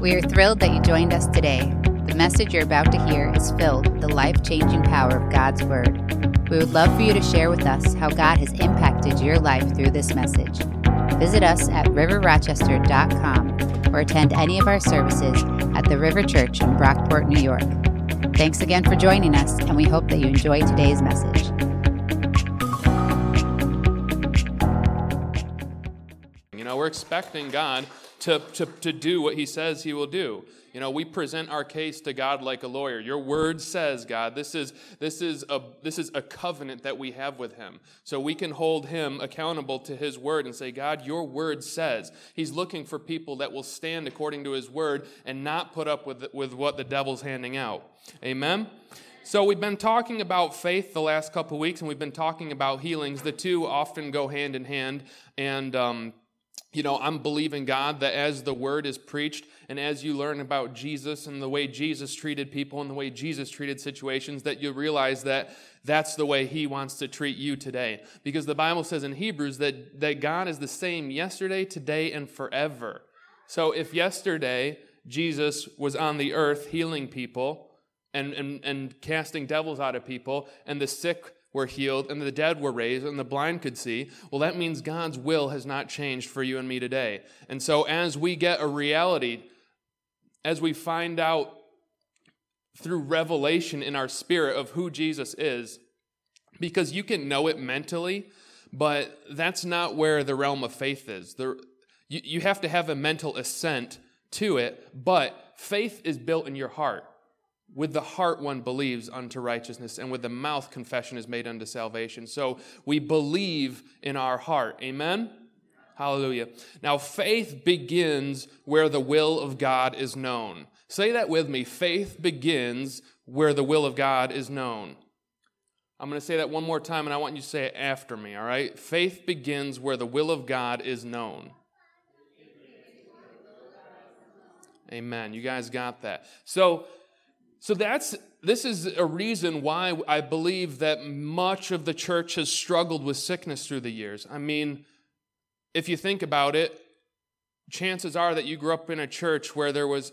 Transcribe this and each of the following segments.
We are thrilled that you joined us today. The message you're about to hear is filled with the life-changing power of God's Word. We would love for you to share with us how God has impacted your life through this message. Visit us at riverrochester.com or attend any of our services at the River Church in Brockport, New York. Thanks again for joining us, and we hope that you enjoy today's message. You know, we're expecting God to do what he says he will do. You know, we present our case to God like a lawyer. Your word says, God, this is a covenant that we have with him. So we can hold him accountable to his word and say, God, your word says. He's looking for people that will stand according to his word and not put up with what the devil's handing out. Amen? So we've been talking about faith the last couple of weeks, and we've been talking about healings. The two often go hand in hand, and you know, I'm believing God that as the word is preached and as you learn about Jesus and the way Jesus treated people and the way Jesus treated situations, that you realize that that's the way he wants to treat you today. Because the Bible says in Hebrews that God is the same yesterday, today, and forever. So if yesterday Jesus was on the earth healing people and casting devils out of people, and the sick were healed, and the dead were raised, and the blind could see, well, that means God's will has not changed for you and me today. And so as we get a reality, as we find out through revelation in our spirit of who Jesus is, because you can know it mentally, but that's not where the realm of faith is. You have to have a mental assent to it, but faith is built in your heart. With the heart one believes unto righteousness, and with the mouth confession is made unto salvation. So we believe in our heart. Amen? Hallelujah. Now faith begins where the will of God is known. Say that with me. Faith begins where the will of God is known. I'm going to say that one more time, and I want you to say it after me, all right? Faith begins where the will of God is known. Amen. You guys got that. So this is a reason why I believe that much of the church has struggled with sickness through the years. I mean, if you think about it, chances are that you grew up in a church where there was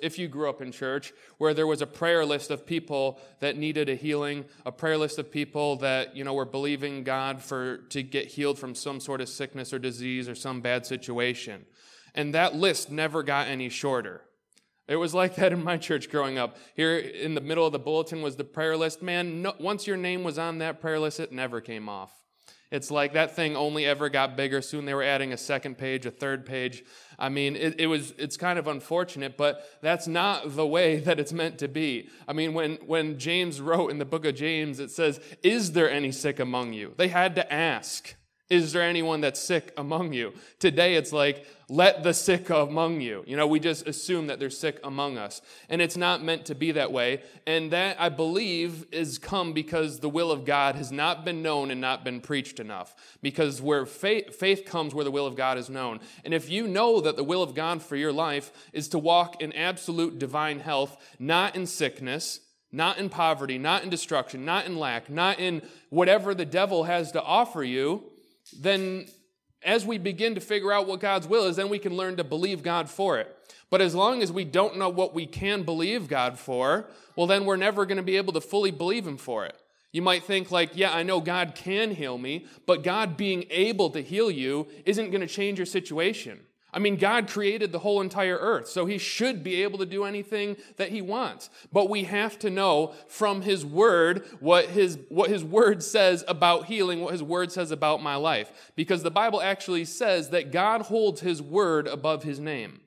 a prayer list of people that needed a healing, a prayer list of people that, you know, were believing God to get healed from some sort of sickness or disease or some bad situation. And that list never got any shorter. It was like that in my church growing up. Here in the middle of the bulletin was the prayer list. Man, once your name was on that prayer list, it never came off. It's like that thing only ever got bigger. Soon they were adding a second page, a third page. I mean, it's kind of unfortunate, but that's not the way that it's meant to be. I mean, when James wrote in the book of James, it says, "Is there any sick among you?" They had to ask, "Is there anyone that's sick among you?" Today it's like, "Let the sick among you." You know, we just assume that they're sick among us. And it's not meant to be that way. And that, I believe, is come because the will of God has not been known and not been preached enough. Because where faith comes where the will of God is known. And if you know that the will of God for your life is to walk in absolute divine health, not in sickness, not in poverty, not in destruction, not in lack, not in whatever the devil has to offer you, then as we begin to figure out what God's will is, then we can learn to believe God for it. But as long as we don't know what we can believe God for, well, then we're never going to be able to fully believe him for it. You might think like, yeah, I know God can heal me, but God being able to heal you isn't going to change your situation. I mean, God created the whole entire earth, so he should be able to do anything that he wants. But we have to know from his word what his word says about healing, what his word says about my life. Because the Bible actually says that God holds his word above his name.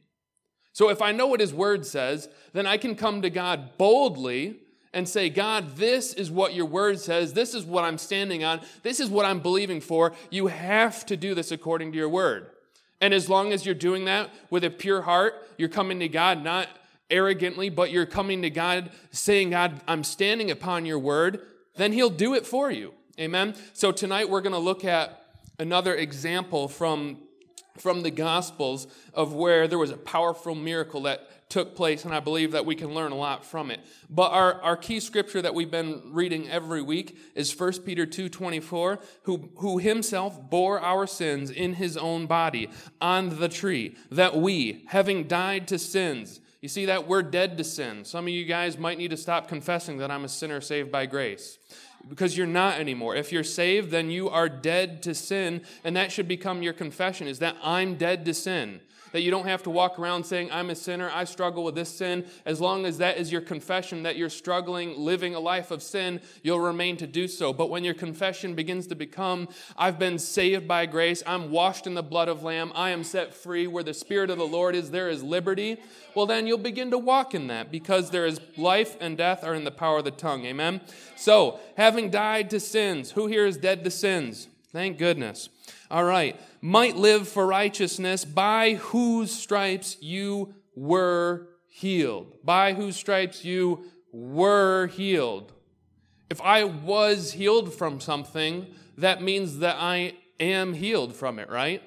So if I know what his word says, then I can come to God boldly and say, God, this is what your word says. This is what I'm standing on. This is what I'm believing for. You have to do this according to your word. And as long as you're doing that with a pure heart, you're coming to God not arrogantly, but you're coming to God saying, God, I'm standing upon your word, then he'll do it for you. Amen? So tonight we're going to look at another example from the Gospels of where there was a powerful miracle that took place, and I believe that we can learn a lot from it. But our key scripture that we've been reading every week is 1 Peter 2:24, who himself bore our sins in his own body on the tree, that we, having died to sins, You see that? We're dead to sin. Some of you guys might need to stop confessing that I'm a sinner saved by grace, because you're not anymore. If you're saved, then you are dead to sin, and that should become your confession, is that I'm dead to sin. That you don't have to walk around saying, I'm a sinner, I struggle with this sin. As long as that is your confession, that you're struggling, living a life of sin, you'll remain to do so. But when your confession begins to become, I've been saved by grace, I'm washed in the blood of Lamb, I am set free, where the Spirit of the Lord is, there is liberty, well then you'll begin to walk in that, because there is life and death are in the power of the tongue. Amen? So, having died to sins, who here is dead to sins? Thank goodness. All right. Might live for righteousness, by whose stripes you were healed. By whose stripes you were healed. If I was healed from something, that means that I am healed from it, right?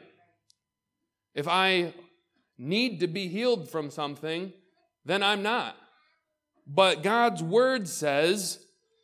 If I need to be healed from something, then I'm not. But God's word says,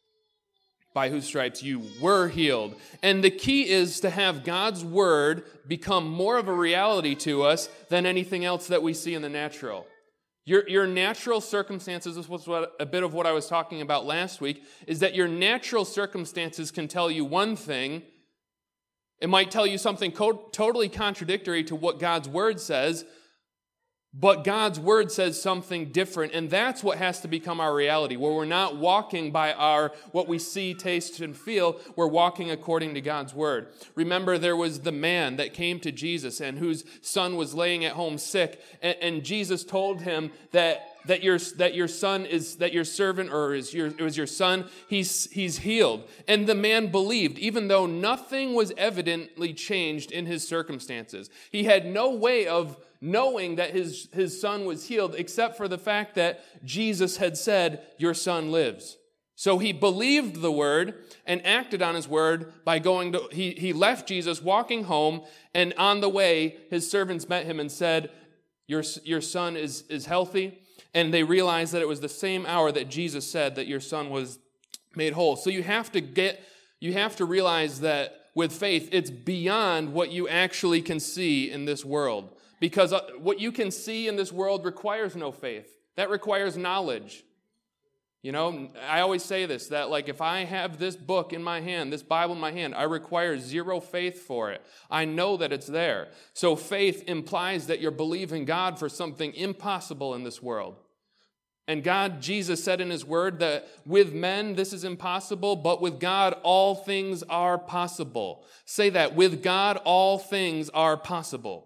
by whose stripes you were healed. And the key is to have God's word become more of a reality to us than anything else that we see in the natural. Your natural circumstances, this was a bit of what I was talking about last week, is that your natural circumstances can tell you one thing. It might tell you something totally contradictory to what God's word says, but God's word says something different, and that's what has to become our reality, where we're not walking by what we see, taste, and feel. We're walking according to God's word. Remember, there was the man that came to Jesus and whose son was laying at home sick, and Jesus told him that your servant, or it was your son, he's healed. And the man believed, even though nothing was evidently changed in his circumstances. He had no way of knowing that his son was healed, except for the fact that Jesus had said, your son lives. So he believed the word and acted on his word by he left Jesus, walking home, and on the way, his servants met him and said, your son is healthy. And they realized that it was the same hour that Jesus said that your son was made whole. So you have to realize that with faith, it's beyond what you actually can see in this world. Because what you can see in this world requires no faith. That requires knowledge. You know, I always say this, that like if I have this book in my hand, this Bible in my hand, I require zero faith for it. I know that it's there. So faith implies that you're believing God for something impossible in this world. And Jesus said in his word that with men this is impossible, but with God all things are possible. Say that, with God all things are possible.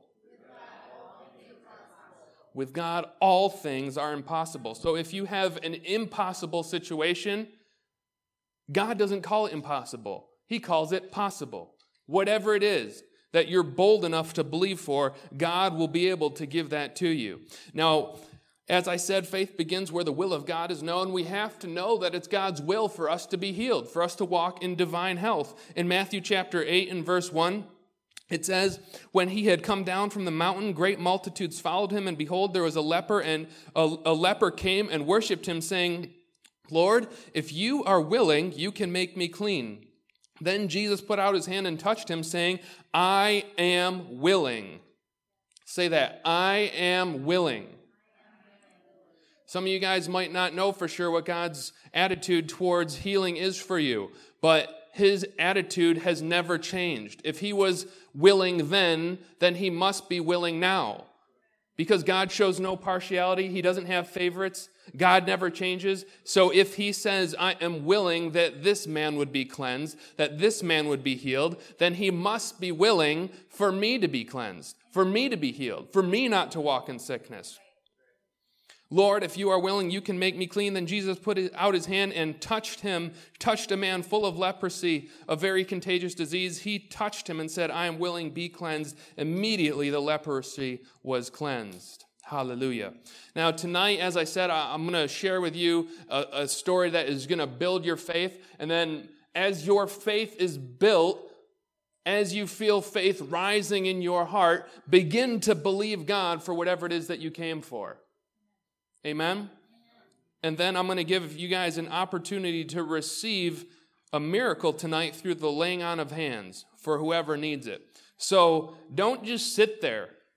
With God, all things are impossible. So if you have an impossible situation, God doesn't call it impossible. He calls it possible. Whatever it is that you're bold enough to believe for, God will be able to give that to you. Now, as I said, faith begins where the will of God is known. We have to know that it's God's will for us to be healed, for us to walk in divine health. In Matthew chapter 8 and verse 1, it says, when he had come down from the mountain, great multitudes followed him, and behold, there was a leper, and a leper came and worshipped him, saying, Lord, if you are willing, you can make me clean. Then Jesus put out his hand and touched him, saying, I am willing. Say that, I am willing. Some of you guys might not know for sure what God's attitude towards healing is for you, but his attitude has never changed. If he was willing then he must be willing now. Because God shows no partiality. He doesn't have favorites. God never changes. So if he says, I am willing that this man would be cleansed, that this man would be healed, then he must be willing for me to be cleansed, for me to be healed, for me not to walk in sickness. Lord, if you are willing, you can make me clean. Then Jesus put out his hand and touched a man full of leprosy, a very contagious disease. He touched him and said, I am willing, be cleansed. Immediately the leprosy was cleansed. Hallelujah. Now tonight, as I said, I'm going to share with you a story that is going to build your faith. And then as your faith is built, as you feel faith rising in your heart, begin to believe God for whatever it is that you came for. Amen? And then I'm going to give you guys an opportunity to receive a miracle tonight through the laying on of hands for whoever needs it. So don't just sit there.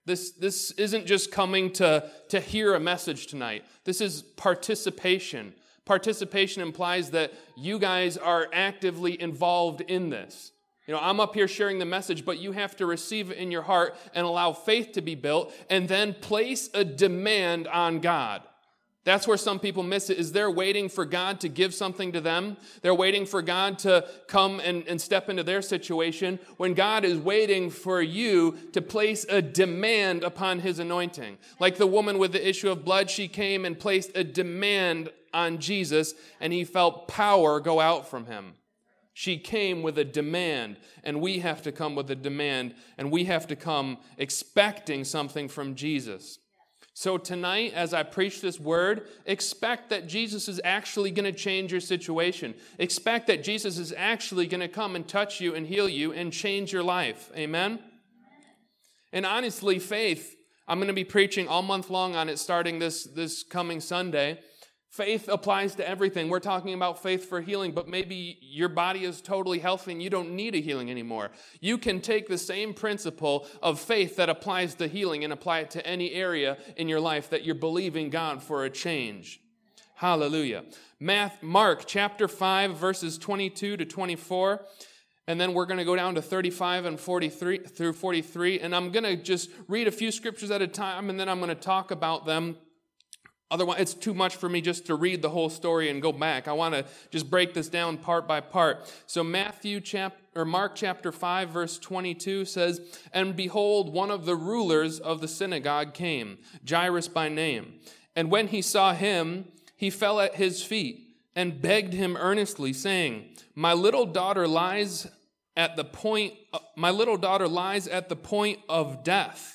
This isn't just coming to hear a message tonight. This is participation. Participation implies that you guys are actively involved in this. I'm up here sharing the message, but you have to receive it in your heart and allow faith to be built and then place a demand on God. That's where some people miss it, is they're waiting for God to give something to them. They're waiting for God to come and step into their situation when God is waiting for you to place a demand upon his anointing. Like the woman with the issue of blood, she came and placed a demand on Jesus, and he felt power go out from him. She came with a demand, and we have to come with a demand, and we have to come expecting something from Jesus. So tonight, as I preach this word, expect that Jesus is actually going to change your situation. Expect that Jesus is actually going to come and touch you and heal you and change your life. Amen? And honestly, faith, I'm going to be preaching all month long on it starting this coming Sunday. Faith applies to everything. We're talking about faith for healing, but maybe your body is totally healthy and you don't need a healing anymore. You can take the same principle of faith that applies to healing and apply it to any area in your life that you're believing God for a change. Hallelujah. Mark chapter 5, verses 22 to 24. And then we're going to go down to 35 and 43 through 43. And I'm going to just read a few scriptures at a time, and then I'm going to talk about them. Otherwise, it's too much for me just to read the whole story and go back. I want to just break this down part by part. So Mark chapter 5, verse 22 says, "And behold, one of the rulers of the synagogue came, Jairus by name. And when he saw him, he fell at his feet and begged him earnestly, saying, My little daughter lies at the point of death.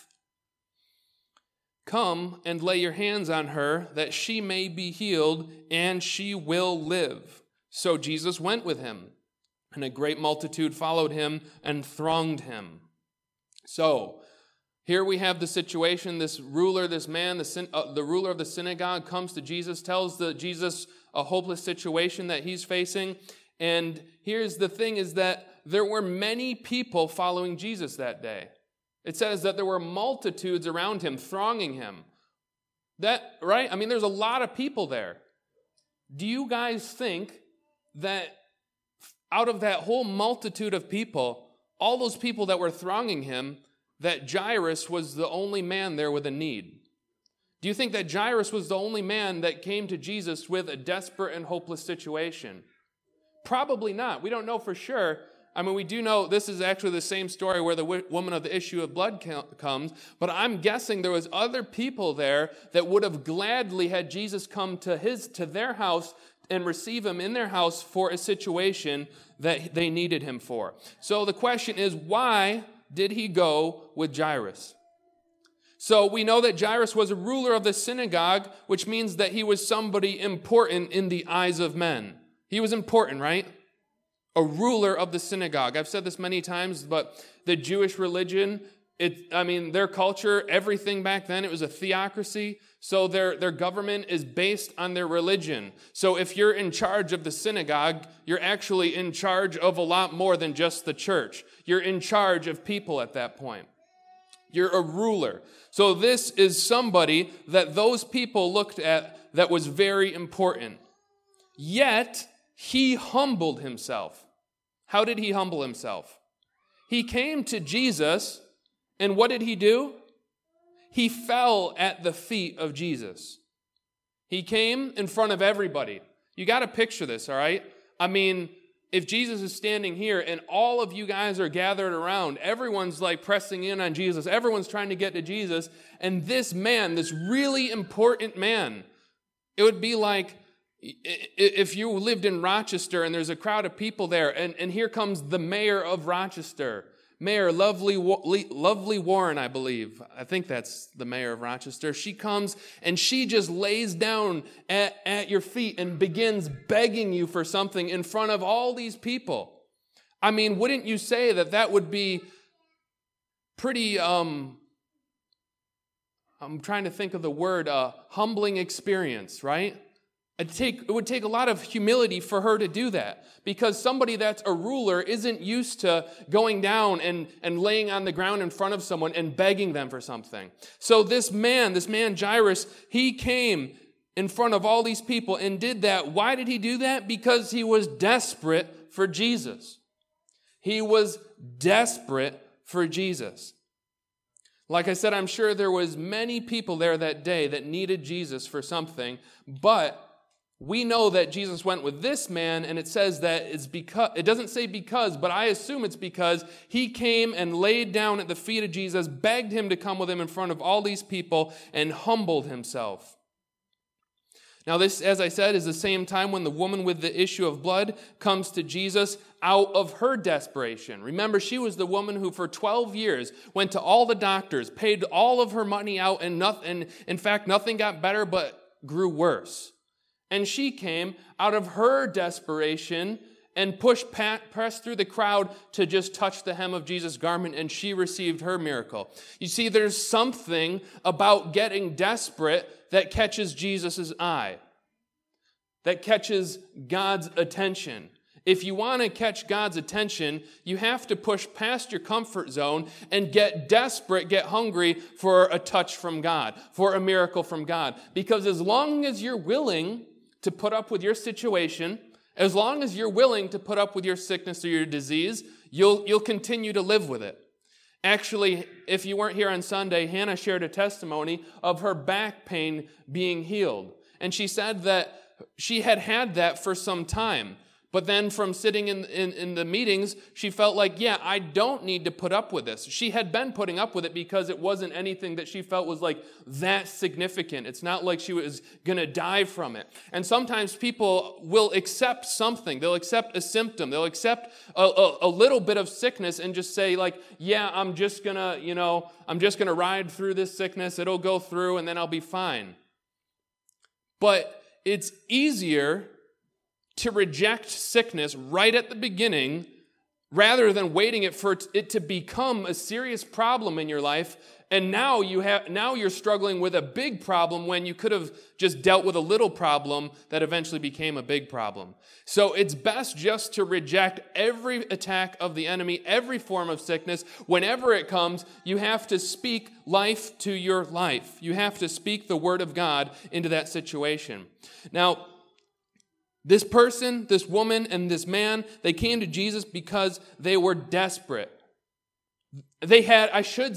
Come and lay your hands on her, that she may be healed, and she will live." So Jesus went with him, and a great multitude followed him and thronged him. So here we have the situation. This ruler, this man, the ruler of the synagogue comes to Jesus, tells Jesus a hopeless situation that he's facing. And here's the thing, is that there were many people following Jesus that day. It says that there were multitudes around him, thronging him. Right? I mean, there's a lot of people there. Do you guys think that out of that whole multitude of people, all those people that were thronging him, that Jairus was the only man there with a need? Do you think that Jairus was the only man that came to Jesus with a desperate and hopeless situation? Probably not. We don't know for sure. I mean, we do know this is actually the same story where the woman of the issue of blood comes, but I'm guessing there was other people there that would have gladly had Jesus come to their house and receive him in their house for a situation that they needed him for. So the question is, why did he go with Jairus? So we know that Jairus was a ruler of the synagogue, which means that he was somebody important in the eyes of men. He was important, right? A ruler of the synagogue. I've said this many times, but the Jewish religion, their culture, everything back then, it was a theocracy. So their government is based on their religion. So if you're in charge of the synagogue, you're actually in charge of a lot more than just the church. You're in charge of people at that point. You're a ruler. So this is somebody that those people looked at that was very important. Yet, he humbled himself. How did he humble himself? He came to Jesus, and what did he do? He fell at the feet of Jesus. He came in front of everybody. You got to picture this, all right? I mean, if Jesus is standing here and all of you guys are gathered around, everyone's like pressing in on Jesus. Everyone's trying to get to Jesus. And this man, this really important man, it would be like if you lived in Rochester and there's a crowd of people there, and here comes the mayor of Rochester, Mayor Lovely Warren, I believe. I think that's the mayor of Rochester. She comes and she just lays down at your feet and begins begging you for something in front of all these people. I mean, wouldn't you say that would be pretty, I'm trying to think of the word, humbling experience, right? It would take a lot of humility for her to do that, because somebody that's a ruler isn't used to going down and laying on the ground in front of someone and begging them for something. So this man Jairus, he came in front of all these people and did that. Why did he do that? Because he was desperate for Jesus. He was desperate for Jesus. Like I said, I'm sure there was many people there that day that needed Jesus for something, but we know that Jesus went with this man, and it says that it's because, it doesn't say because, but I assume it's because he came and laid down at the feet of Jesus, begged him to come with him in front of all these people, and humbled himself. Now this, as I said, is the same time when the woman with the issue of blood comes to Jesus out of her desperation. Remember, she was the woman who for 12 years went to all the doctors, paid all of her money out, and in fact, nothing got better but grew worse. And she came out of her desperation and pressed through the crowd to just touch the hem of Jesus' garment, and she received her miracle. You see, there's something about getting desperate that catches Jesus' eye, that catches God's attention. If you want to catch God's attention, you have to push past your comfort zone and get desperate, get hungry for a touch from God, for a miracle from God. Because as long as you're willing to put up with your situation, as long as you're willing to put up with your sickness or your disease, you'll continue to live with it. Actually, if you weren't here on Sunday, Hannah shared a testimony of her back pain being healed. And she said that she had that for some time. But then from sitting in the meetings, she felt like, yeah, I don't need to put up with this. She had been putting up with it because it wasn't anything that she felt was like that significant. It's not like she was going to die from it. And sometimes people will accept something. They'll accept a symptom. They'll accept a little bit of sickness and just say like, yeah, I'm just going to ride through this sickness. It'll go through and then I'll be fine. But it's easier to reject sickness right at the beginning rather than waiting for it to become a serious problem in your life. And now you're struggling with a big problem when you could have just dealt with a little problem that eventually became a big problem. So it's best just to reject every attack of the enemy, every form of sickness. Whenever it comes, you have to speak life to your life. You have to speak the word of God into that situation. Now, this person, this woman, and this man, they came to Jesus because they were desperate. They had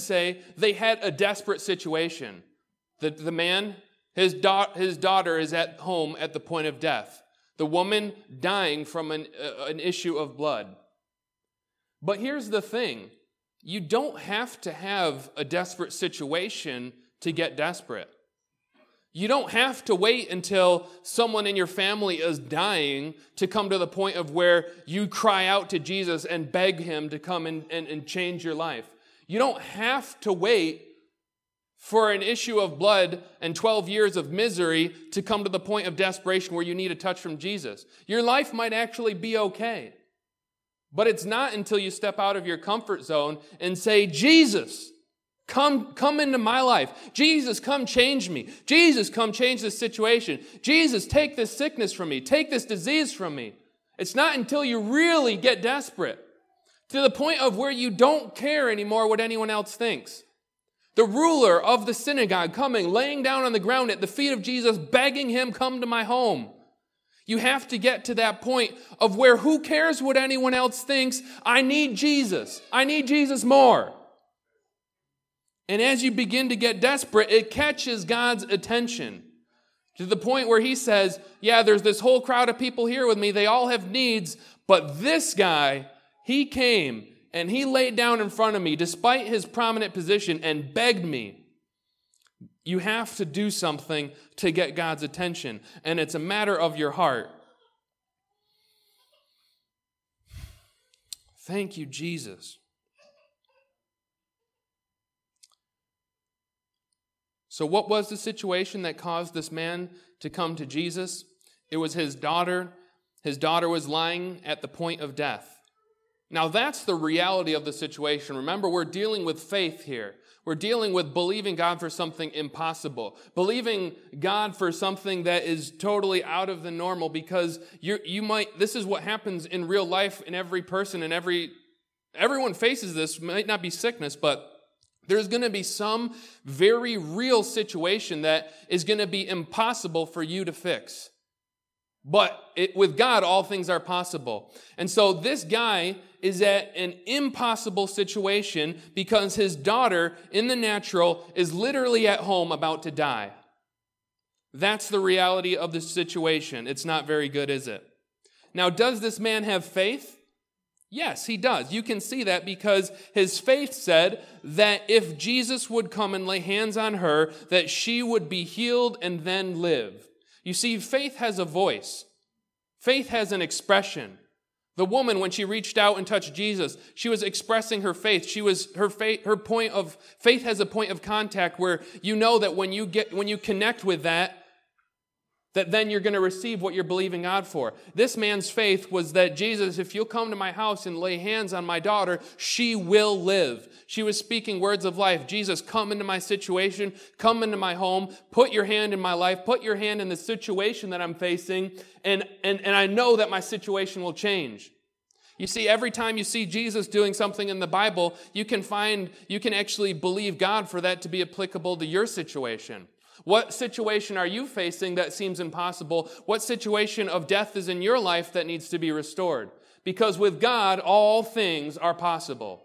a desperate situation. The man, his daughter is at home at the point of death. The woman dying from an issue of blood. But here's the thing. You don't have to have a desperate situation to get desperate. You don't have to wait until someone in your family is dying to come to the point of where you cry out to Jesus and beg him to come and change your life. You don't have to wait for an issue of blood and 12 years of misery to come to the point of desperation where you need a touch from Jesus. Your life might actually be okay. But it's not until you step out of your comfort zone and say, Jesus, Come into my life. Jesus, come change me. Jesus, come change this situation. Jesus, take this sickness from me. Take this disease from me. It's not until you really get desperate to the point of where you don't care anymore what anyone else thinks. The ruler of the synagogue coming, laying down on the ground at the feet of Jesus, begging him, come to my home. You have to get to that point of where who cares what anyone else thinks? I need Jesus. I need Jesus more. And as you begin to get desperate, it catches God's attention to the point where he says, yeah, there's this whole crowd of people here with me. They all have needs. But this guy, he came and he laid down in front of me despite his prominent position and begged me. You have to do something to get God's attention. And it's a matter of your heart. Thank you, Jesus. So what was the situation that caused this man to come to Jesus? It was his daughter. His daughter was lying at the point of death. Now that's the reality of the situation. Remember, we're dealing with faith here. We're dealing with believing God for something impossible, believing God for something that is totally out of the normal, because this is what happens in real life in every person, and everyone faces this. It might not be sickness, but there's going to be some very real situation that is going to be impossible for you to fix. But with God, all things are possible. And so this guy is at an impossible situation because his daughter, in the natural, is literally at home about to die. That's the reality of the situation. It's not very good, is it? Now, does this man have faith? Yes, he does. You can see that because his faith said that if Jesus would come and lay hands on her, that she would be healed and then live. You see, faith has a voice. Faith has an expression. The woman, when she reached out and touched Jesus, she was expressing her faith. Faith has a point of contact where you know that when you connect with that then you're going to receive what you're believing God for. This man's faith was that, Jesus, if you'll come to my house and lay hands on my daughter, she will live. She was speaking words of life. Jesus, come into my situation, come into my home, put your hand in my life, put your hand in the situation that I'm facing, and I know that my situation will change. You see, every time you see Jesus doing something in the Bible, you can actually believe God for that to be applicable to your situation. What situation are you facing that seems impossible? What situation of death is in your life that needs to be restored? Because with God, all things are possible.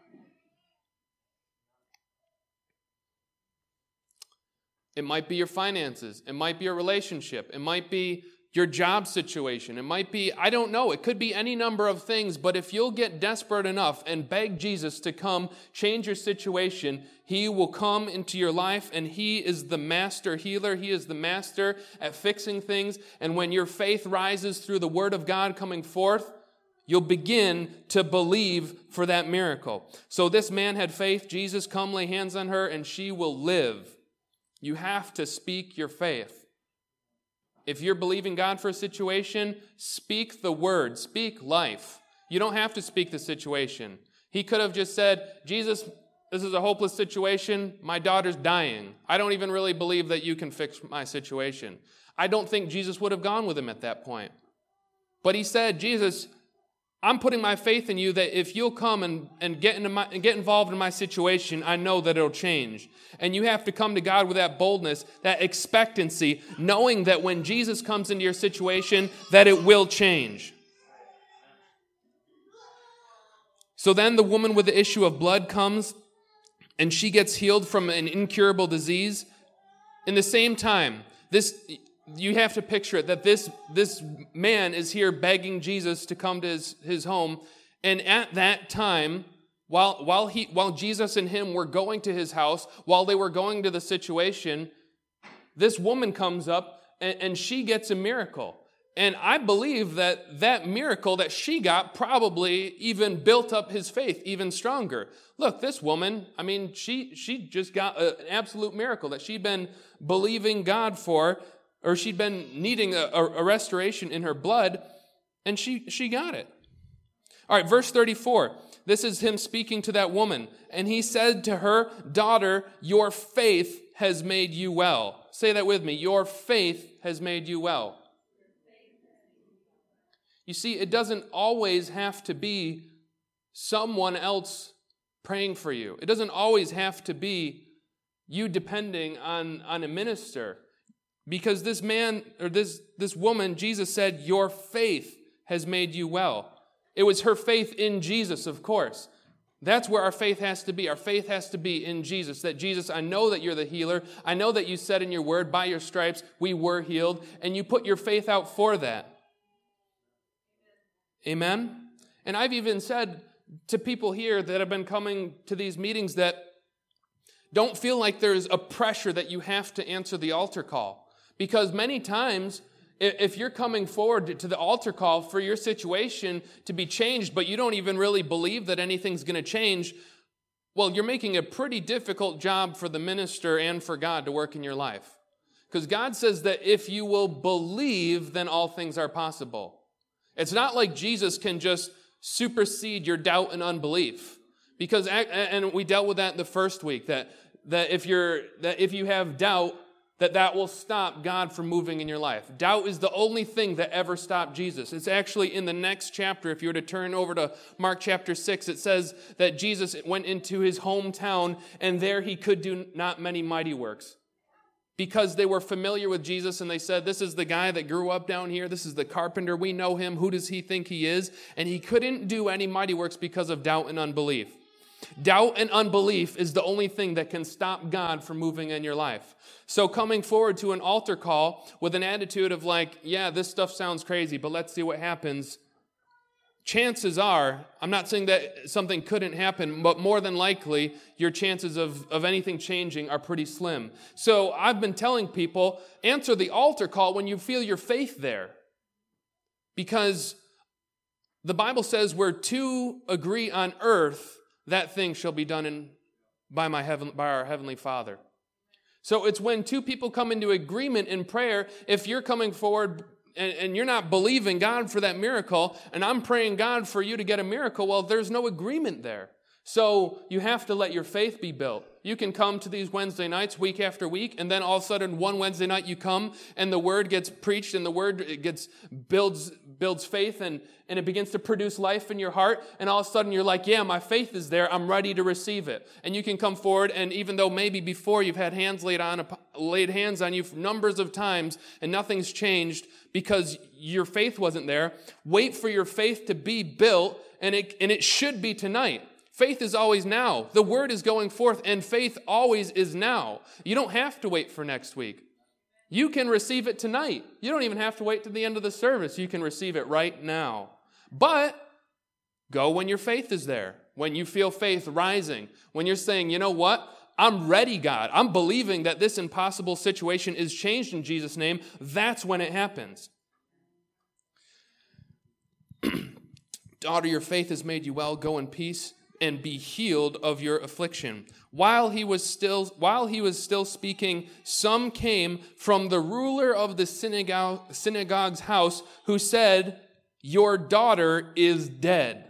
It might be your finances. It might be your relationship. It might be your job situation. It might be, I don't know, it could be any number of things, but if you'll get desperate enough and beg Jesus to come change your situation, He will come into your life, and He is the master healer. He is the master at fixing things, and when your faith rises through the Word of God coming forth, you'll begin to believe for that miracle. So this man had faith. Jesus, come lay hands on her, and she will live. You have to speak your faith. If you're believing God for a situation, speak the word, speak life. You don't have to speak the situation. He could have just said, Jesus, this is a hopeless situation. My daughter's dying. I don't even really believe that you can fix my situation. I don't think Jesus would have gone with him at that point. But he said, Jesus, I'm putting my faith in you that if you'll come and get involved in my situation, I know that it'll change. And you have to come to God with that boldness, that expectancy, knowing that when Jesus comes into your situation, that it will change. So then the woman with the issue of blood comes, and she gets healed from an incurable disease. In the same time, you have to picture it, that this man is here begging Jesus to come to his home. And at that time, while Jesus and him were going to his house, while they were going to the situation, this woman comes up and she gets a miracle. And I believe that miracle that she got probably even built up his faith even stronger. Look, this woman, she just got an absolute miracle that she'd been believing God for, or she'd been needing a restoration in her blood, and she got it. All right, verse 34. This is him speaking to that woman. And he said to her, daughter, your faith has made you well. Say that with me. Your faith has made you well. You see, it doesn't always have to be someone else praying for you. It doesn't always have to be you depending on a minister. Because this man, or this woman, Jesus said, your faith has made you well. It was her faith in Jesus, of course. That's where our faith has to be. Our faith has to be in Jesus. That Jesus, I know that you're the healer. I know that you said in your word, by your stripes we were healed. And you put your faith out for that. Amen? And I've even said to people here that have been coming to these meetings that don't feel like there's a pressure that you have to answer the altar call. Because many times, if you're coming forward to the altar call for your situation to be changed, but you don't even really believe that anything's going to change, well, you're making a pretty difficult job for the minister and for God to work in your life. Because God says that if you will believe, then all things are possible. It's not like Jesus can just supersede your doubt and unbelief. Because, and we dealt with that in the first week, that if you have doubt, that will stop God from moving in your life. Doubt is the only thing that ever stopped Jesus. It's actually in the next chapter. If you were to turn over to Mark chapter 6, it says that Jesus went into his hometown, and there he could do not many mighty works. Because they were familiar with Jesus, and they said, this is the guy that grew up down here. This is the carpenter. We know him. Who does he think he is? And he couldn't do any mighty works because of doubt and unbelief. Doubt and unbelief is the only thing that can stop God from moving in your life. So coming forward to an altar call with an attitude of like, yeah, this stuff sounds crazy, but let's see what happens. Chances are, I'm not saying that something couldn't happen, but more than likely, your chances of anything changing are pretty slim. So I've been telling people, answer the altar call when you feel your faith there. Because the Bible says where two agree on earth, that thing shall be done by our Heavenly Father. So it's when two people come into agreement in prayer, if you're coming forward and you're not believing God for that miracle, and I'm praying God for you to get a miracle, well, there's no agreement there. So you have to let your faith be built. You can come to these Wednesday nights week after week, and then all of a sudden one Wednesday night you come and the word gets preached and the word builds faith and it begins to produce life in your heart, and all of a sudden you're like, yeah, my faith is there, I'm ready to receive it. And you can come forward, and even though maybe before you've had hands laid hands on you numbers of times and nothing's changed because your faith wasn't there, wait for your faith to be built, and it should be tonight. Faith is always now. The word is going forth, and faith always is now. You don't have to wait for next week. You can receive it tonight. You don't even have to wait to the end of the service. You can receive it right now. But go when your faith is there, when you feel faith rising, when you're saying, you know what? I'm ready, God. I'm believing that this impossible situation is changed in Jesus' name. That's when it happens. Daughter, your faith has made you well. Go in peace and be healed of your affliction. While he was still speaking, some came from the ruler of the synagogue's house who said, your daughter is dead.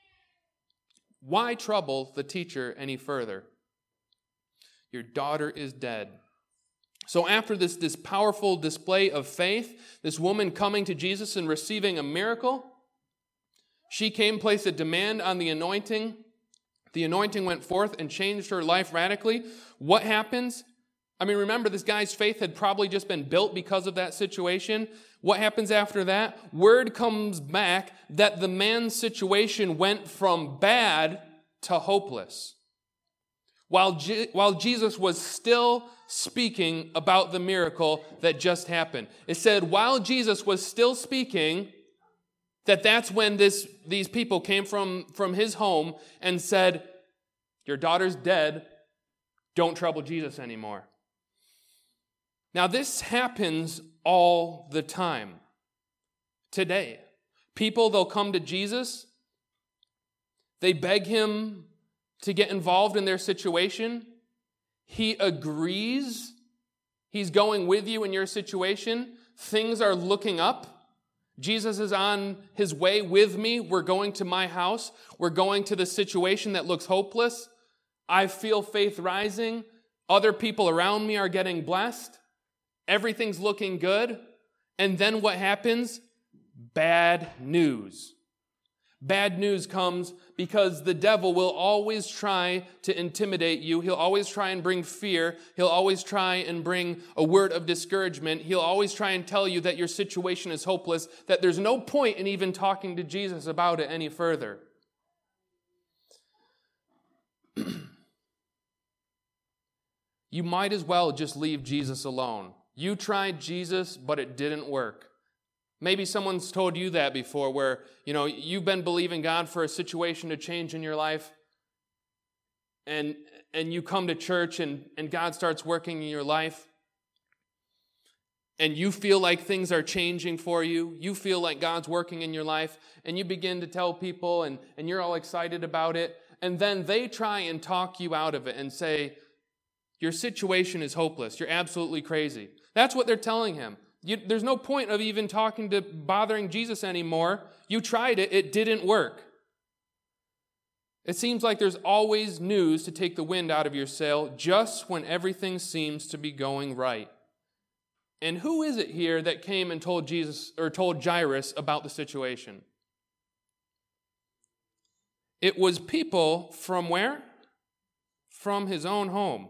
Why trouble the teacher any further? Your daughter is dead. So after this powerful display of faith, this woman coming to Jesus and receiving a miracle, she came, placed a demand on the anointing. The anointing went forth and changed her life radically. What happens? I mean, remember, this guy's faith had probably just been built because of that situation. What happens after that? Word comes back that the man's situation went from bad to hopeless. While Jesus was still speaking about the miracle that just happened. It said, while Jesus was still speaking, that's when these people came from his home and said, your daughter's dead, don't trouble Jesus anymore. Now this happens all the time today. People, they'll come to Jesus, they beg him to get involved in their situation. He agrees, he's going with you in your situation. Things are looking up. Jesus is on his way with me. We're going to my house. We're going to the situation that looks hopeless. I feel faith rising. Other people around me are getting blessed. Everything's looking good. And then what happens? Bad news. Bad news comes because the devil will always try to intimidate you. He'll always try and bring fear. He'll always try and bring a word of discouragement. He'll always try and tell you that your situation is hopeless, that there's no point in even talking to Jesus about it any further. You might as well just leave Jesus alone. You tried Jesus, but it didn't work. Maybe someone's told you that before where, you've been believing God for a situation to change in your life and you come to church and God starts working in your life and you feel like things are changing for you. You feel like God's working in your life and you begin to tell people and you're all excited about it. And then they try and talk you out of it and say, your situation is hopeless. You're absolutely crazy. That's what they're telling him. There's no point of even bothering Jesus anymore. You tried it. It didn't work. It seems like there's always news to take the wind out of your sail just when everything seems to be going right. And who is it here that came and told Jairus about the situation? It was people from where? From his own home.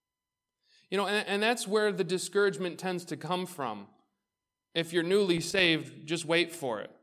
And that's where the discouragement tends to come from. If you're newly saved, just wait for it.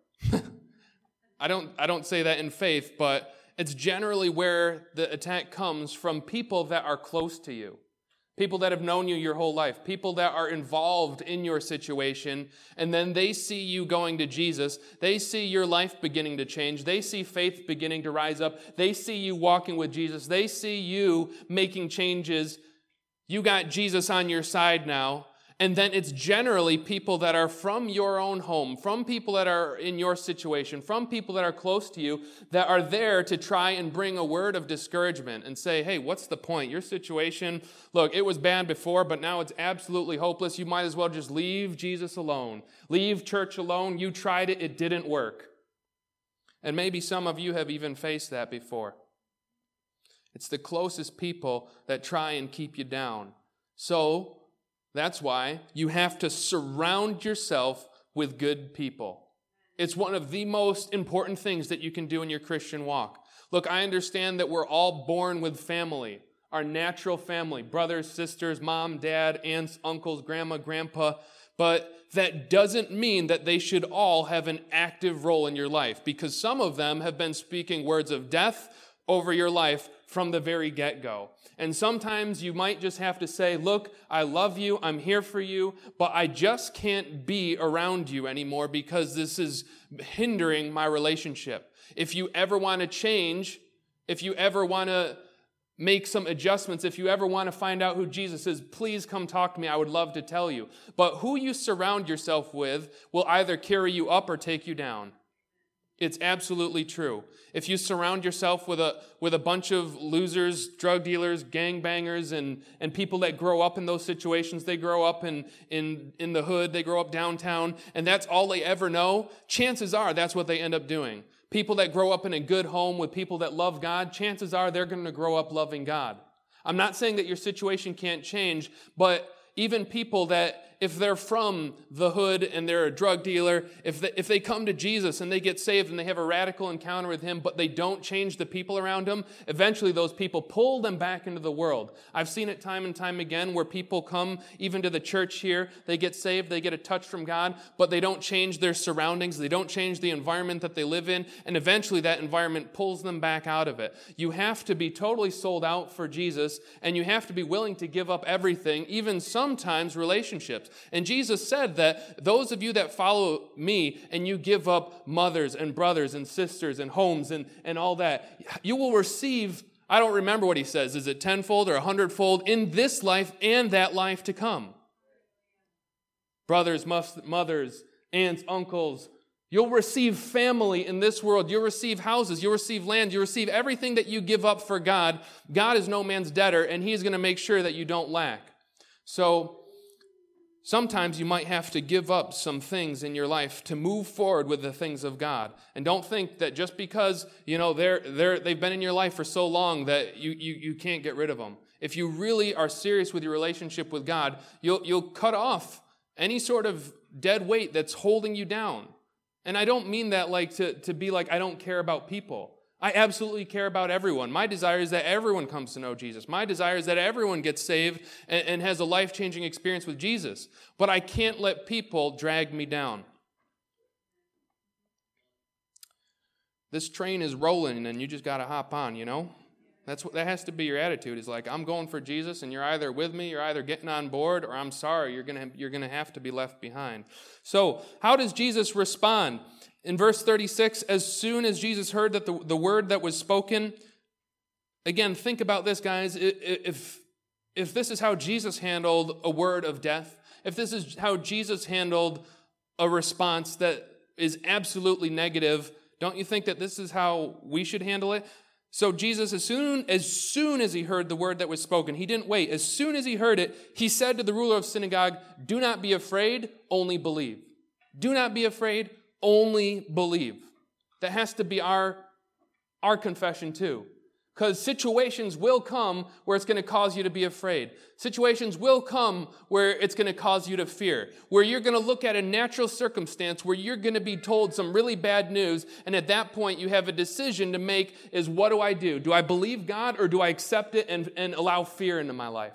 I don't say that in faith, but it's generally where the attack comes from people that are close to you. People that have known you your whole life. People that are involved in your situation. And then they see you going to Jesus. They see your life beginning to change. They see faith beginning to rise up. They see you walking with Jesus. They see you making changes. You got Jesus on your side now. And then it's generally people that are from your own home, from people that are in your situation, from people that are close to you, that are there to try and bring a word of discouragement and say, hey, what's the point? Your situation, look, it was bad before, but now it's absolutely hopeless. You might as well just leave Jesus alone. Leave church alone. You tried it. It didn't work. And maybe some of you have even faced that before. It's the closest people that try and keep you down. So that's why you have to surround yourself with good people. It's one of the most important things that you can do in your Christian walk. Look, I understand that we're all born with family, our natural family, brothers, sisters, mom, dad, aunts, uncles, grandma, grandpa, but that doesn't mean that they should all have an active role in your life, because some of them have been speaking words of death over your life from the very get-go. And sometimes you might just have to say, look, I love you, I'm here for you, but I just can't be around you anymore because this is hindering my relationship. If you ever want to change, if you ever want to make some adjustments, if you ever want to find out who Jesus is, please come talk to me. I would love to tell you. But who you surround yourself with will either carry you up or take you down. It's absolutely true. If you surround yourself with a bunch of losers, drug dealers, gangbangers, and people that grow up in those situations, they grow up in the hood, they grow up downtown, and that's all they ever know, chances are that's what they end up doing. People that grow up in a good home with people that love God, chances are they're going to grow up loving God. I'm not saying that your situation can't change, but even people that, if they're from the hood and they're a drug dealer, if they come to Jesus and they get saved and they have a radical encounter with him, but they don't change the people around them, eventually those people pull them back into the world. I've seen it time and time again where people come even to the church here, they get saved, they get a touch from God, but they don't change their surroundings, they don't change the environment that they live in, and eventually that environment pulls them back out of it. You have to be totally sold out for Jesus, and you have to be willing to give up everything, even sometimes relationships. And Jesus said that those of you that follow me and you give up mothers and brothers and sisters and homes and all that, you will receive, I don't remember what he says, is it 10-fold or 100-fold in this life and that life to come? Brothers, mothers, aunts, uncles, you'll receive family in this world. You'll receive houses. You'll receive land. You'll receive everything that you give up for God. God is no man's debtor, and he's going to make sure that you don't lack. So sometimes you might have to give up some things in your life to move forward with the things of God. And don't think that just because, they've been in your life for so long that you can't get rid of them. If you really are serious with your relationship with God, you'll cut off any sort of dead weight that's holding you down. And I don't mean that like to be like I don't care about people. I absolutely care about everyone. My desire is that everyone comes to know Jesus. My desire is that everyone gets saved and has a life-changing experience with Jesus. But I can't let people drag me down. This train is rolling and you just got to hop on, That has to be your attitude. Is like, I'm going for Jesus and you're either with me, you're either getting on board, or I'm sorry, you're going to have to be left behind. So how does Jesus respond? In verse 36, as soon as Jesus heard that the word that was spoken, again, think about this, guys. If this is how Jesus handled a word of death, if this is how Jesus handled a response that is absolutely negative, don't you think that this is how we should handle it? So Jesus, as soon as he heard the word that was spoken, he didn't wait. As soon as he heard it, he said to the ruler of synagogue, "Do not be afraid, only believe." Do not be afraid, only believe. That has to be our confession too. Because situations will come where it's going to cause you to be afraid. Situations will come where it's going to cause you to fear. Where you're going to look at a natural circumstance where you're going to be told some really bad news, and at that point you have a decision to make is, what do I do? Do I believe God, or do I accept it and allow fear into my life?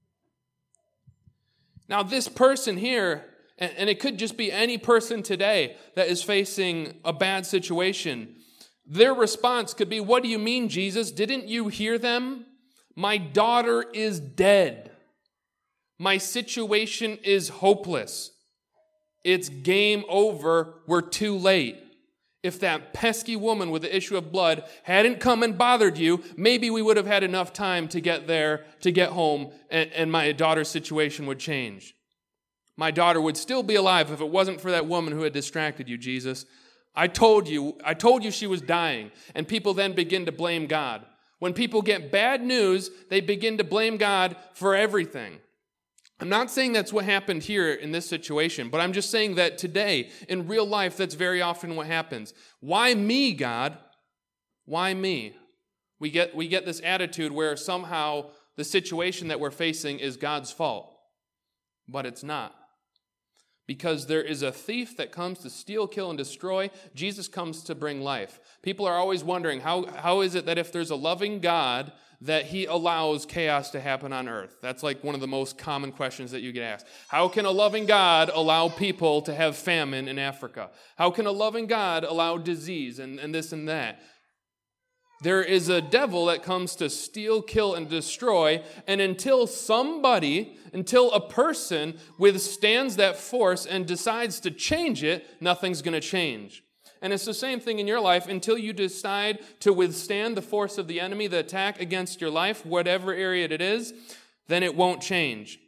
Now this person here, and it could just be any person today that is facing a bad situation, their response could be, what do you mean, Jesus? Didn't you hear them? My daughter is dead. My situation is hopeless. It's game over. We're too late. If that pesky woman with the issue of blood hadn't come and bothered you, maybe we would have had enough time to get there, to get home, and my daughter's situation would change. My daughter would still be alive if it wasn't for that woman who had distracted you, Jesus. I told you she was dying. And people then begin to blame God. When people get bad news, they begin to blame God for everything. I'm not saying that's what happened here in this situation, but I'm just saying that today, in real life, that's very often what happens. Why me, God? Why me? We get this attitude where somehow the situation that we're facing is God's fault. But it's not. Because there is a thief that comes to steal, kill, and destroy. Jesus comes to bring life. People are always wondering, how is it that if there's a loving God, that he allows chaos to happen on earth? That's like one of the most common questions that you get asked. How can a loving God allow people to have famine in Africa? How can a loving God allow disease and this and that? There is a devil that comes to steal, kill, and destroy, and until a person withstands that force and decides to change it, nothing's going to change. And it's the same thing in your life. Until you decide to withstand the force of the enemy, the attack against your life, whatever area it is, then it won't change.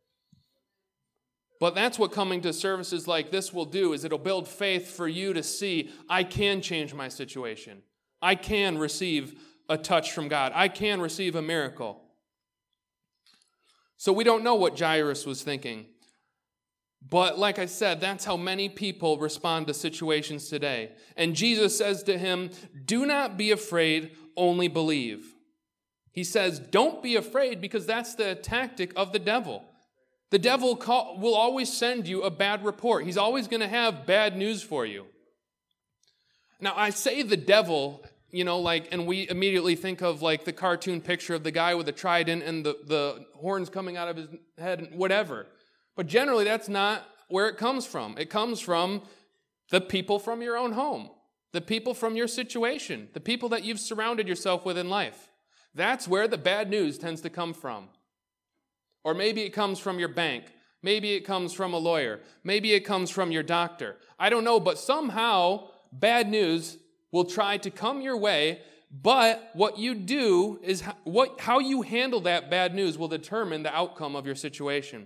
But that's what coming to services like this will do, is it'll build faith for you to see, I can change my situation. I can receive a touch from God. I can receive a miracle. So we don't know what Jairus was thinking. But like I said, that's how many people respond to situations today. And Jesus says to him, do not be afraid, only believe. He says, don't be afraid, because that's the tactic of the devil. The devil will always send you a bad report. He's always going to have bad news for you. Now, I say the devil, and we immediately think of like the cartoon picture of the guy with the trident and the horns coming out of his head and whatever. But generally, that's not where it comes from. It comes from the people from your own home, the people from your situation, the people that you've surrounded yourself with in life. That's where the bad news tends to come from. Or maybe it comes from your bank. Maybe it comes from a lawyer. Maybe it comes from your doctor. I don't know, but somehow bad news will try to come your way, but what you do is how you handle that bad news will determine the outcome of your situation.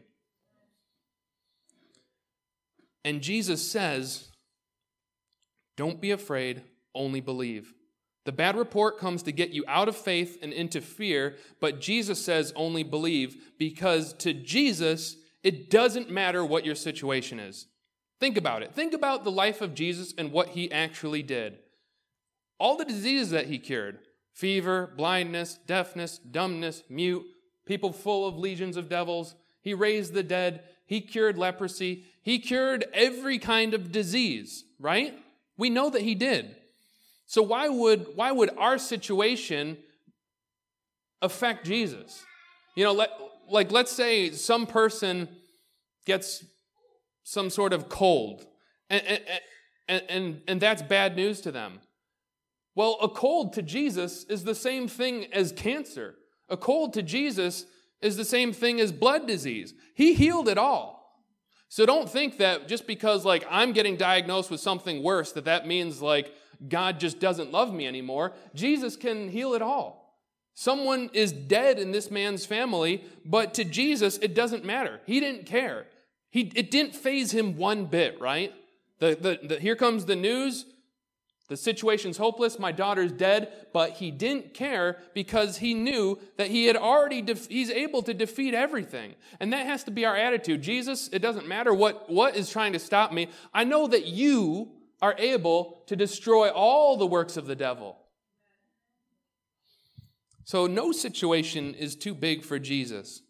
And Jesus says, don't be afraid, only believe. The bad report comes to get you out of faith and into fear, but Jesus says only believe, because to Jesus, it doesn't matter what your situation is. Think about it. Think about the life of Jesus and what he actually did. All the diseases that he cured, fever, blindness, deafness, dumbness, mute, people full of legions of devils. He raised the dead. He cured leprosy. He cured every kind of disease, right? We know that he did. So why would our situation affect Jesus? Let's say some person gets some sort of cold, and that's bad news to them. Well, a cold to Jesus is the same thing as cancer. A cold to Jesus is the same thing as blood disease. He healed it all. So don't think that just because I'm getting diagnosed with something worse, that means God just doesn't love me anymore. Jesus can heal it all. Someone is dead in this man's family, but to Jesus, it doesn't matter. He didn't care. It didn't faze him one bit, right? Here comes the news. The situation's hopeless. My daughter's dead. But he didn't care because he knew that he's able to defeat everything. And that has to be our attitude. Jesus, it doesn't matter what is trying to stop me. I know that you are able to destroy all the works of the devil. So no situation is too big for Jesus.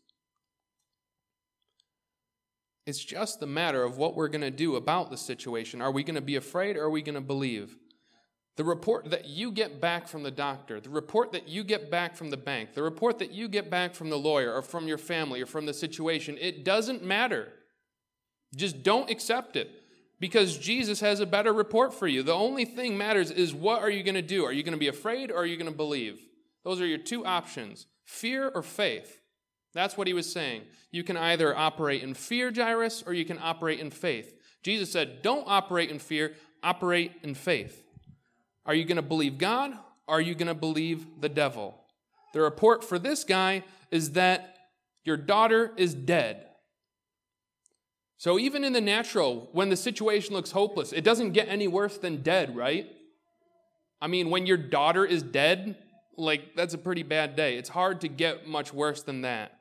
It's just a matter of what we're going to do about the situation. Are we going to be afraid or are we going to believe? The report that you get back from the doctor, the report that you get back from the bank, the report that you get back from the lawyer or from your family or from the situation, it doesn't matter. Just don't accept it because Jesus has a better report for you. The only thing matters is what are you going to do? Are you going to be afraid or are you going to believe? Those are your two options, fear or faith. That's what he was saying. You can either operate in fear, Jairus, or you can operate in faith. Jesus said, don't operate in fear, operate in faith. Are you going to believe God, or are you going to believe the devil? The report for this guy is that your daughter is dead. So even in the natural, when the situation looks hopeless, it doesn't get any worse than dead, right? I mean, when your daughter is dead, that's a pretty bad day. It's hard to get much worse than that.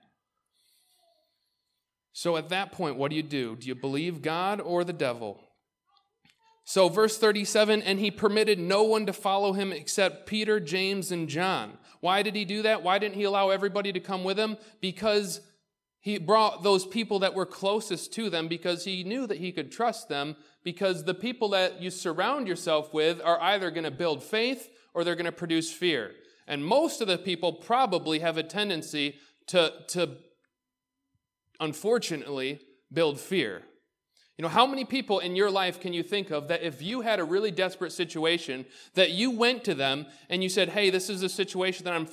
So at that point, what do? Do you believe God or the devil? So verse 37, and he permitted no one to follow him except Peter, James, and John. Why did he do that? Why didn't he allow everybody to come with him? Because he brought those people that were closest to them because he knew that he could trust them, because the people that you surround yourself with are either going to build faith or they're going to produce fear. And most of the people probably have a tendency to unfortunately, build fear. You know, how many people in your life can you think of that if you had a really desperate situation, that you went to them and you said, hey, this is a situation that I'm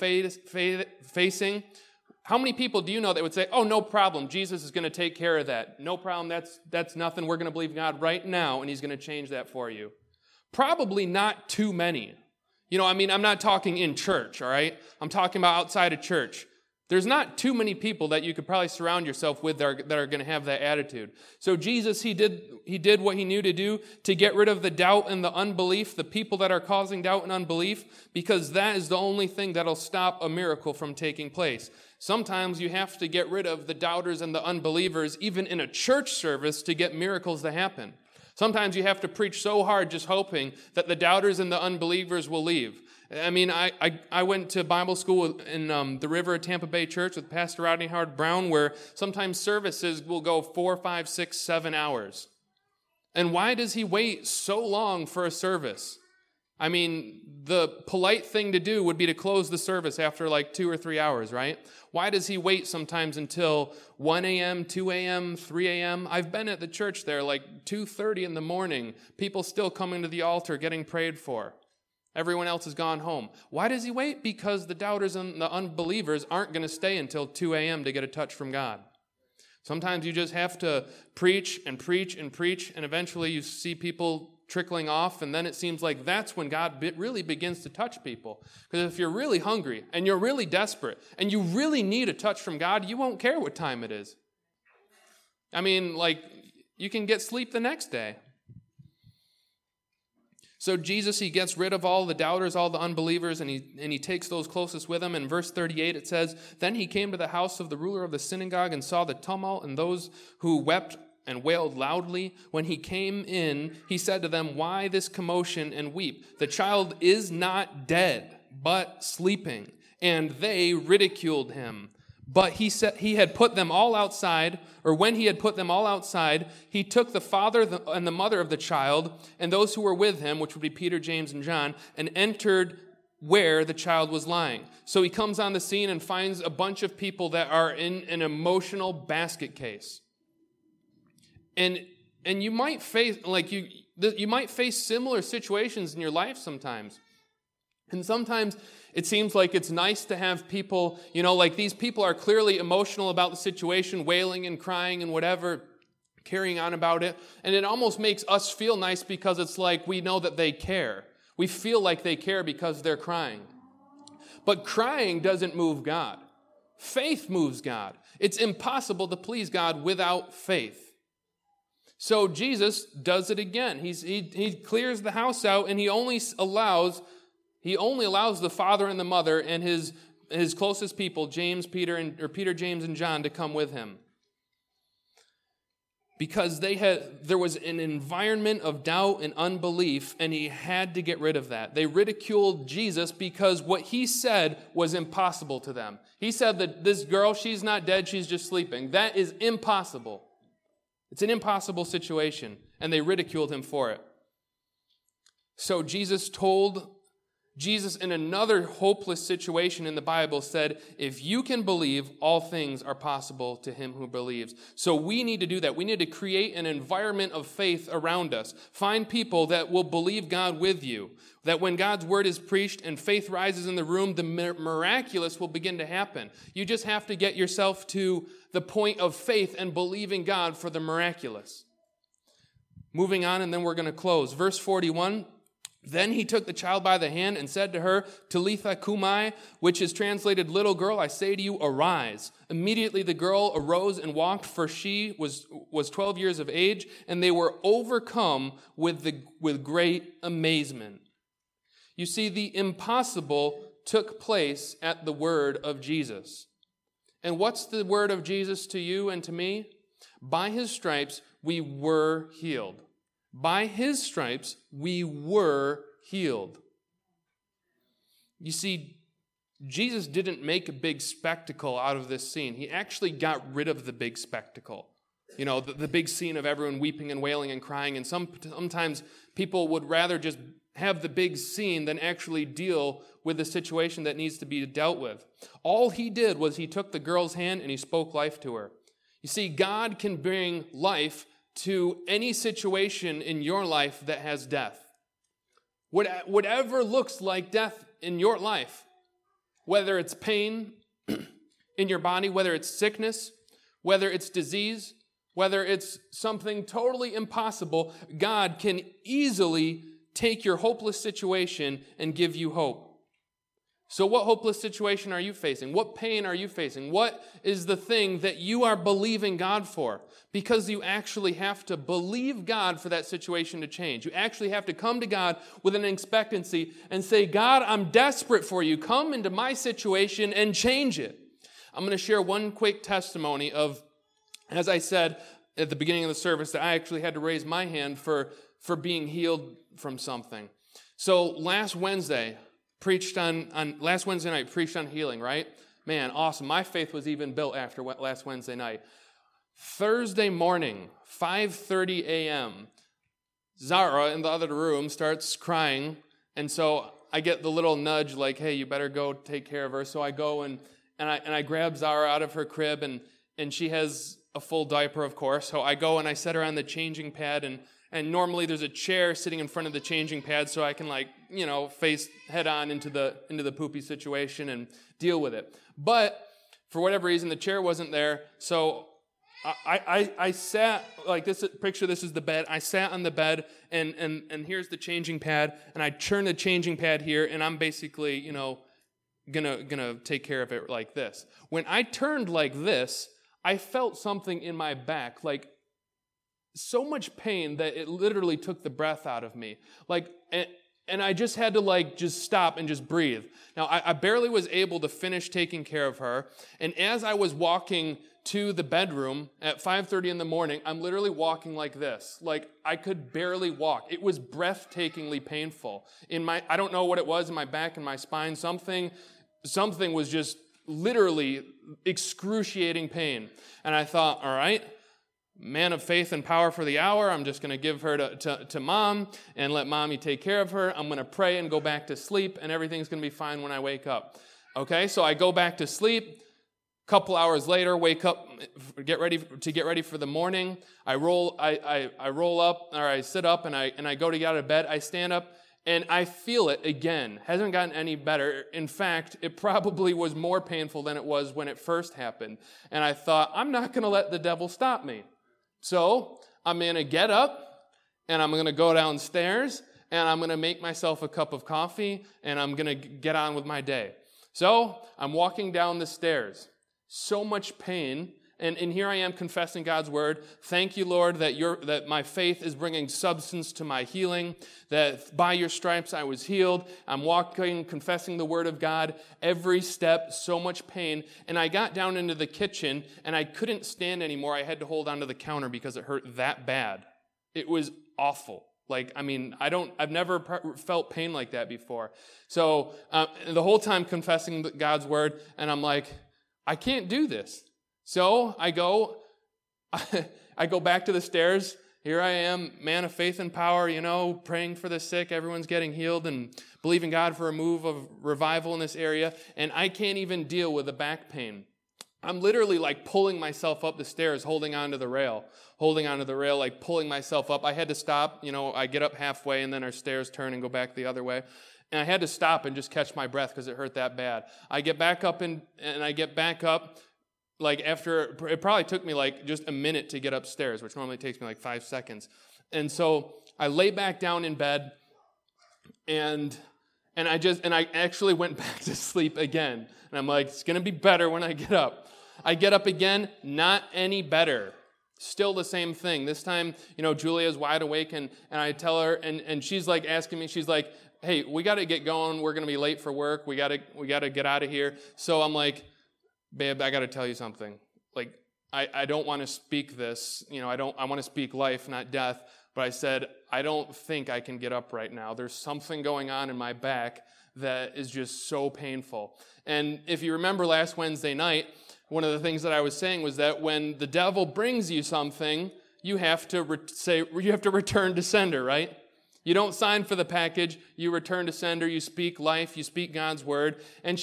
facing. How many people do you know that would say, oh, no problem, Jesus is going to take care of that. No problem, that's nothing. We're going to believe God right now, and he's going to change that for you. Probably not too many. You know, I mean, I'm not talking in church, all right? I'm talking about outside of church. There's not too many people that you could probably surround yourself with that are going to have that attitude. So Jesus, he did what he knew to do to get rid of the doubt and the unbelief, the people that are causing doubt and unbelief, because that is the only thing that'll stop a miracle from taking place. Sometimes you have to get rid of the doubters and the unbelievers, even in a church service, to get miracles to happen. Sometimes you have to preach so hard just hoping that the doubters and the unbelievers will leave. I mean, I went to Bible school in the River of Tampa Bay Church with Pastor Rodney Howard-Brown, where sometimes services will go 4, 5, 6, 7 hours. And why does he wait so long for a service? I mean, the polite thing to do would be to close the service after like 2 or 3 hours, right? Why does he wait sometimes until 1 a.m., 2 a.m., 3 a.m.? I've been at the church there like 2:30 in the morning, people still coming to the altar getting prayed for. Everyone else has gone home. Why does he wait? Because the doubters and the unbelievers aren't going to stay until 2 a.m. to get a touch from God. Sometimes you just have to preach and preach and preach, and eventually you see people trickling off, and then it seems like that's when God really begins to touch people. Because if you're really hungry and you're really desperate and you really need a touch from God, you won't care what time it is. I mean, like, you can get sleep the next day. So Jesus, he gets rid of all the doubters, all the unbelievers, and he takes those closest with him. In verse 38, it says, then he came to the house of the ruler of the synagogue and saw the tumult and those who wept and wailed loudly. When he came in, he said to them, why this commotion and weep? The child is not dead, but sleeping. And they ridiculed him. But he said he had put them all outside, or when he had put them all outside, he took the father and the mother of the child and those who were with him, which would be Peter, James, and John, and entered where the child was lying. So he comes on the scene and finds a bunch of people that are in an emotional basket case. And you might face you might face similar situations in your life sometimes. And sometimes it seems like it's nice to have people, like these people are clearly emotional about the situation, wailing and crying and whatever, carrying on about it. And it almost makes us feel nice because it's like we know that they care. We feel like they care because they're crying. But crying doesn't move God. Faith moves God. It's impossible to please God without faith. So Jesus does it again. He clears the house out, and he only allows the father and the mother and his closest people, Peter, James, and John, to come with him. because there was an environment of doubt and unbelief, and he had to get rid of that. They ridiculed Jesus because what he said was impossible to them. He said that this girl, she's not dead, she's just sleeping. That is impossible. It's an impossible situation, and they ridiculed him for it. So Jesus in another hopeless situation in the Bible said, if you can believe, all things are possible to him who believes. So we need to do that. We need to create an environment of faith around us. Find people that will believe God with you. That when God's word is preached and faith rises in the room, the miraculous will begin to happen. You just have to get yourself to the point of faith and believing God for the miraculous. Moving on, and then we're going to close. Verse 41. Then he took the child by the hand and said to her, Talitha cumi, which is translated, little girl, I say to you, arise. Immediately the girl arose and walked, for she was 12 years of age, and they were overcome with great amazement. You see, the impossible took place at the word of Jesus. And what's the word of Jesus to you and to me? By his stripes we were healed. By his stripes, we were healed. You see, Jesus didn't make a big spectacle out of this scene. He actually got rid of the big spectacle. You know, the big scene of everyone weeping and wailing and crying. And sometimes people would rather just have the big scene than actually deal with the situation that needs to be dealt with. All he did was he took the girl's hand and he spoke life to her. You see, God can bring life to any situation in your life that has death. Whatever looks like death in your life, whether it's pain in your body, whether it's sickness, whether it's disease, whether it's something totally impossible, God can easily take your hopeless situation and give you hope. So what hopeless situation are you facing? What pain are you facing? What is the thing that you are believing God for? Because you actually have to believe God for that situation to change. You actually have to come to God with an expectancy and say, God, I'm desperate for you. Come into my situation and change it. I'm going to share one quick testimony of, as I said at the beginning of the service, that I actually had to raise my hand for being healed from something. So last Wednesday night, preached on healing, right? Man, awesome. My faith was even built after last Wednesday night. Thursday morning, 5:30 a.m., Zara in the other room starts crying, and so I get the little nudge like, hey, you better go take care of her. So I go and I grab Zara out of her crib, and she has a full diaper, of course. So I go and I set her on the changing pad, and normally there's a chair sitting in front of the changing pad so I can face head on into the poopy situation and deal with it. But for whatever reason, the chair wasn't there, so I sat like this. Picture this is the bed. I sat on the bed, and here's the changing pad, and I turn the changing pad here, and I'm basically gonna take care of it like this. When I turned like this, I felt something in my back, like so much pain that it literally took the breath out of me. And I just had to just stop and just breathe. Now, I barely was able to finish taking care of her. And as I was walking to the bedroom at 5:30 in the morning, I'm literally walking like this. Like I could barely walk. It was breathtakingly painful. I don't know what it was in my back and my spine. Something was just literally excruciating pain. And I thought, all right, man of faith and power for the hour. I'm just going to give her to mom and let mommy take care of her. I'm going to pray and go back to sleep, and everything's going to be fine when I wake up. Okay, so I go back to sleep. A couple hours later, wake up, get ready for the morning. I roll up, or I sit up, and I go to get out of bed. I stand up, and I feel it again. Hasn't gotten any better. In fact, it probably was more painful than it was when it first happened. And I thought, I'm not going to let the devil stop me. So I'm going to get up, and I'm going to go downstairs, and I'm going to make myself a cup of coffee, and I'm going to get on with my day. So I'm walking down the stairs. So much pain And here I am confessing God's word. Thank you, Lord, that my faith is bringing substance to my healing, that by your stripes I was healed. I'm walking, confessing the word of God. Every step, so much pain. And I got down into the kitchen, and I couldn't stand anymore. I had to hold onto the counter because it hurt that bad. It was awful. I've never felt pain like that before. So the whole time confessing God's word, and I'm like, I can't do this. So I go back to the stairs. Here I am, man of faith and power, praying for the sick. Everyone's getting healed and believing God for a move of revival in this area. And I can't even deal with the back pain. I'm literally pulling myself up the stairs, holding onto the rail, pulling myself up. I had to stop. I get up halfway and then our stairs turn and go back the other way. And I had to stop and just catch my breath because it hurt that bad. I get back up and I get back up. After, it probably took me just a minute to get upstairs, which normally takes me 5 seconds. And so I lay back down in bed, and I actually went back to sleep again. And I'm like, it's going to be better when I get up. I get up again, not any better. Still the same thing. This time, Julia's wide awake, and I tell her, and she's asking me, she's like, hey, we got to get going. We're going to be late for work. We got to get out of here. So I'm like, babe, I got to tell you something. I don't want to speak this. I want to speak life, not death. But I said, I don't think I can get up right now. There's something going on in my back that is just so painful. And if you remember last Wednesday night, one of the things that I was saying was that when the devil brings you something, you have to return to sender, right? You don't sign for the package, you return to sender, you speak life, you speak God's word. And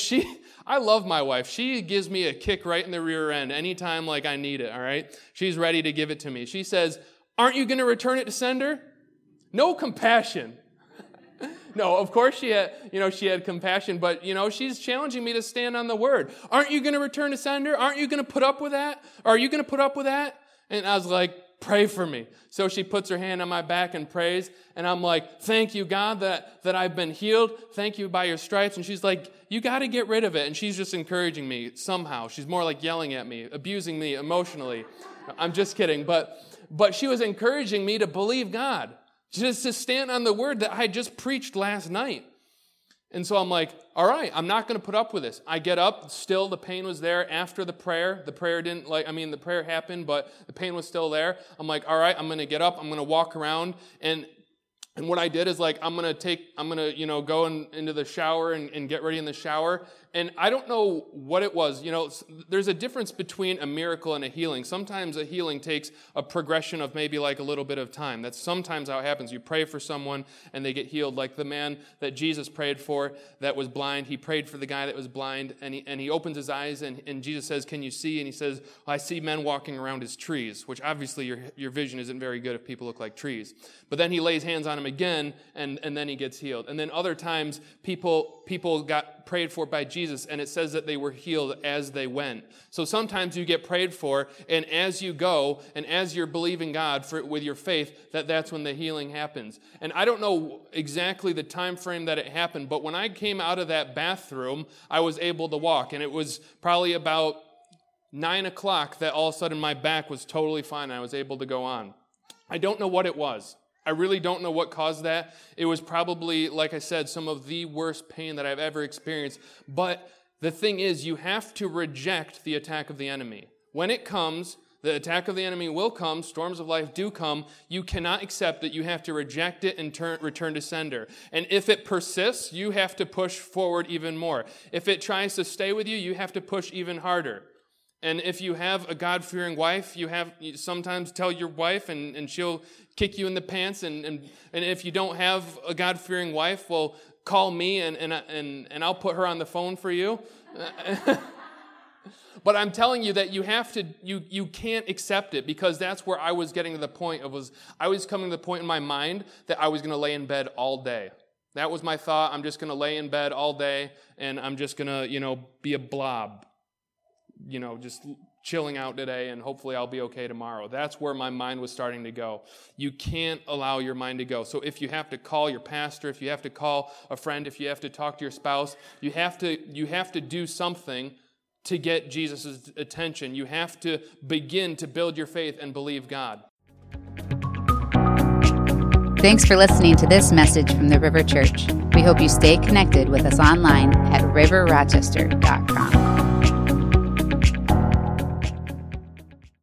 I love my wife. She gives me a kick right in the rear end anytime I need it, all right? She's ready to give it to me. She says, aren't you going to return it to sender? No compassion. No, of course she had compassion, but she's challenging me to stand on the word. Aren't you going to return to sender? Aren't you going to put up with that? Are you going to put up with that? And I was like, pray for me. So she puts her hand on my back and prays, and I'm like, thank you, God, that I've been healed. Thank you by your stripes. And she's like, you got to get rid of it. And she's just encouraging me somehow. She's more yelling at me, abusing me emotionally. I'm just kidding. But she was encouraging me to believe God, just to stand on the word that I just preached last night. And so I'm like, all right, I'm not going to put up with this. I get up, still the pain was there after the prayer. The prayer the prayer happened, but the pain was still there. I'm like, all right, I'm going to get up, I'm going to walk around. And what I did is I'm going to go into the shower and get ready in the shower. And I don't know what it was. There's a difference between a miracle and a healing. Sometimes a healing takes a progression of maybe a little bit of time. That's sometimes how it happens. You pray for someone and they get healed. Like the man that Jesus prayed for that was blind. He prayed for the guy that was blind, and he opens his eyes and Jesus says, can you see? And he says, well, I see men walking around as trees, which obviously your vision isn't very good if people look like trees. But then he lays hands on him again and then he gets healed. And then other times people got prayed for by Jesus, and it says that they were healed as they went. So sometimes you get prayed for, and as you go, and as you're believing God with your faith, that's when the healing happens. And I don't know exactly the time frame that it happened, but when I came out of that bathroom, I was able to walk, and it was probably about 9 o'clock that all of a sudden my back was totally fine, and I was able to go on. I don't know what it was. I really don't know what caused that. It was probably, like I said, some of the worst pain that I've ever experienced. But the thing is, you have to reject the attack of the enemy. When it comes, the attack of the enemy will come. Storms of life do come. You cannot accept it. You have to reject it and return to sender. And if it persists, you have to push forward even more. If it tries to stay with you, you have to push even harder. And if you have a God-fearing wife, you sometimes tell your wife and she'll kick you in the pants. And if you don't have a God-fearing wife, well, call me and I'll put her on the phone for you. But I'm telling you that you can't accept it, because that's where I was getting to the point I was coming to the point in my mind that I was going to lay in bed all day. That was my thought. I'm just going to lay in bed all day and I'm just going to, be a blob. Just chilling out today, and hopefully I'll be okay tomorrow. That's where my mind was starting to go. You can't allow your mind to go. So if you have to call your pastor, if you have to call a friend, if you have to talk to your spouse, you have to do something to get Jesus' attention. You have to begin to build your faith and believe God. Thanks for listening to this message from the River Church. We hope you stay connected with us online at riverrochester.com.